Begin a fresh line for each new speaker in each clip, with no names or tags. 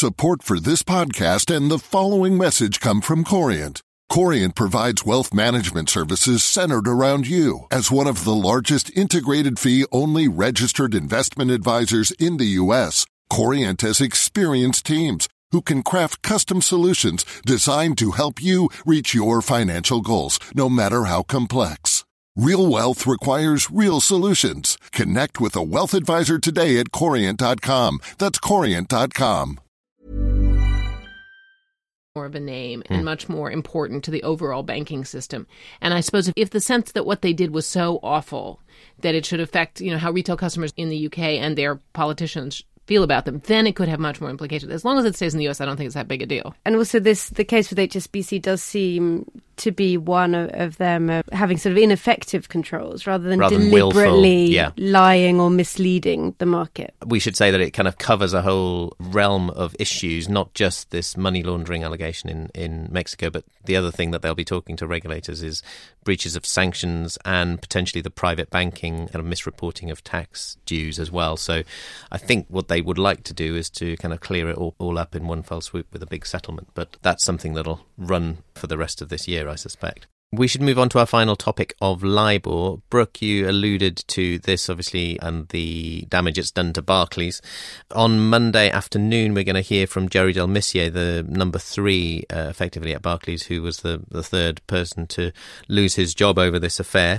Support for this podcast and the following message come from Corient. Corient provides wealth management services centered around you. As one of the largest integrated fee-only registered investment advisors in the U.S., Corient has experienced teams who can craft custom solutions designed to help you reach your financial goals, no matter how complex. Real wealth requires real solutions. Connect with a wealth advisor today at Corient.com. That's Corient.com.
More of a name and much more important to the overall banking system. And I suppose if the sense that what they did was so awful that it should affect, how retail customers in the UK and their politicians feel about them, then it could have much more implications. As long as it stays in the US, I don't think it's that big a deal.
And also the case with HSBC does seem to be one of them having sort of ineffective controls rather than deliberately lying or misleading the market.
We should say that it kind of covers a whole realm of issues, not just this money laundering allegation in Mexico, but the other thing that they'll be talking to regulators is breaches of sanctions and potentially the private banking kind of misreporting of tax dues as well. So I think what they would like to do is to kind of clear it all up in one fell swoop with a big settlement. But that's something that'll run for the rest of this year, I suspect. We should move on to our final topic of LIBOR. Brooke, you alluded to this, obviously, and the damage it's done to Barclays. On Monday afternoon, we're going to hear from Jerry Del Missier, the number 3, effectively, at Barclays, who was the third person to lose his job over this affair.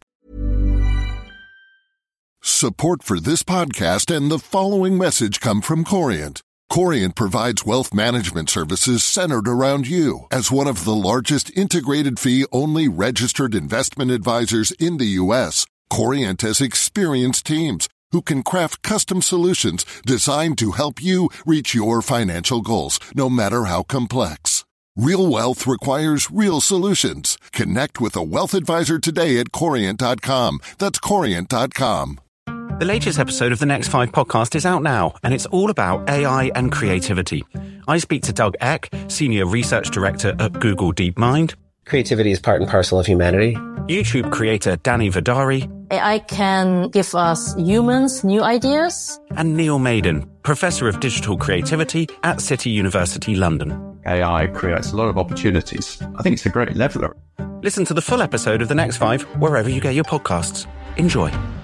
Support for this podcast and the following message come from Corient. Corient provides wealth management services centered around you. As one of the largest integrated fee-only registered investment advisors in the U.S., Corient has experienced teams who can craft custom solutions designed to help you reach your financial goals, no matter how complex. Real wealth requires real solutions. Connect with a wealth advisor today at Corient.com. That's Corient.com.
The latest episode of the Next 5 podcast is out now, and it's all about AI and creativity. I speak to Doug Eck, Senior Research Director at Google DeepMind.
Creativity is part and parcel of humanity.
YouTube creator Danny Vidari.
AI can give us humans new ideas.
And Neil Maiden, Professor of Digital Creativity at City University London.
AI creates a lot of opportunities. I think it's a great leveler.
Listen to the full episode of The Next 5 wherever you get your podcasts. Enjoy.